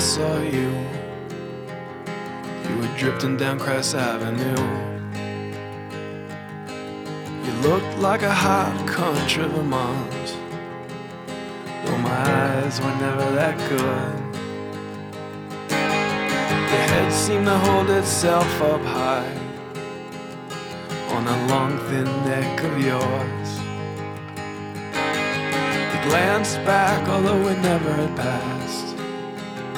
saw you. You were drifting down Crest Avenue. You looked like a hot country Vermont, though my eyes were never that good. Your head seemed to hold itself up high on that long thin neck of yours. You glanced back, although we never had passed,